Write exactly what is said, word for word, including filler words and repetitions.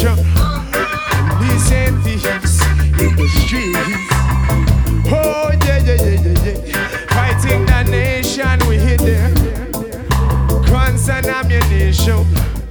nation. Police and thieves in the streets. Oh yeah, yeah, yeah, yeah, yeah. Fighting the nation, we hit there. Guns and ammunition.